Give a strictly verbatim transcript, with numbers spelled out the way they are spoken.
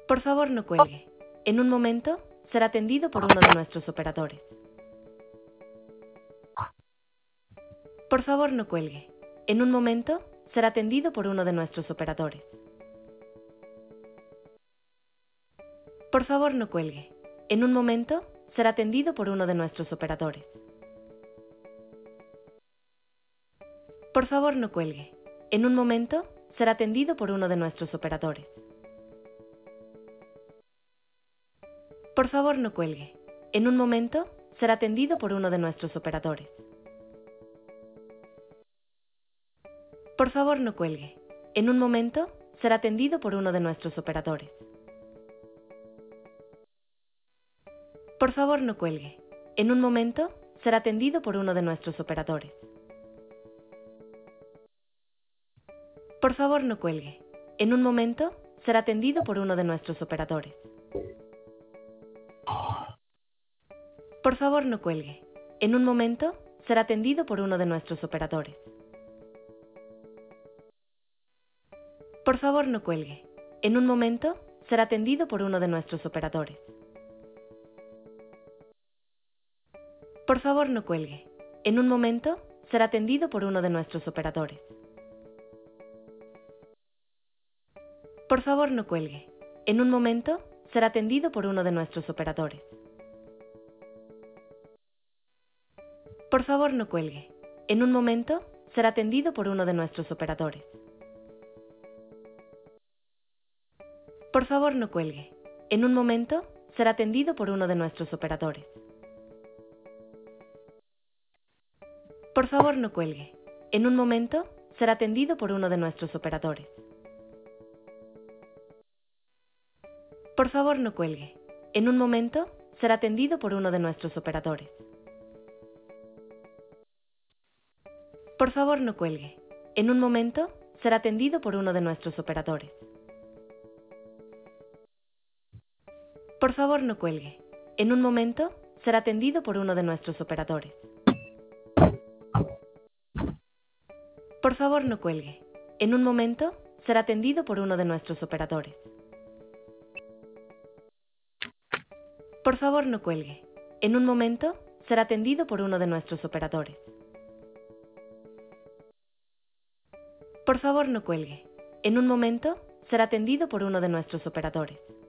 Por favor, no cuelgue. En un momento, será atendido por uno de nuestros operadores. Por favor, no cuelgue. En un momento, será atendido por uno de nuestros operadores. Por favor, no cuelgue. En un momento, será atendido por uno de nuestros operadores. Por favor, no cuelgue. En un momento, será atendido por uno de nuestros operadores. Por favor, no cuelgue. En un momento, será atendido por uno de nuestros operadores. Por favor, no cuelgue. En un momento, será atendido por uno de nuestros operadores. Por favor, no cuelgue. En un momento, será atendido por uno de nuestros operadores. Por favor, no cuelgue. En un momento, será atendido por uno de nuestros operadores. Por favor, no cuelgue. En un momento, será atendido por uno de nuestros operadores. Por favor, no cuelgue. En un momento, será atendido por uno de nuestros operadores. Por favor, no cuelgue. En un momento, será atendido por uno de nuestros operadores. Por favor, no cuelgue. En un momento, será atendido por uno de nuestros operadores. Por favor, no cuelgue. En un momento, será atendido por uno de nuestros operadores. Por favor, no cuelgue. En un momento, será atendido por uno de nuestros operadores. Por favor, no cuelgue. En un momento, será atendido por uno de nuestros operadores. Por favor, no cuelgue. En un momento, será atendido por uno de nuestros operadores. Por favor, no cuelgue. En un momento, será atendido por uno de nuestros operadores. Por favor, no cuelgue. En un momento, será atendido por uno de nuestros operadores. Por favor, no cuelgue. En un momento, será atendido por uno de nuestros operadores. Por favor, no cuelgue. En un momento, será atendido por uno de nuestros operadores. Por favor, no cuelgue. En un momento, será atendido por uno de nuestros operadores.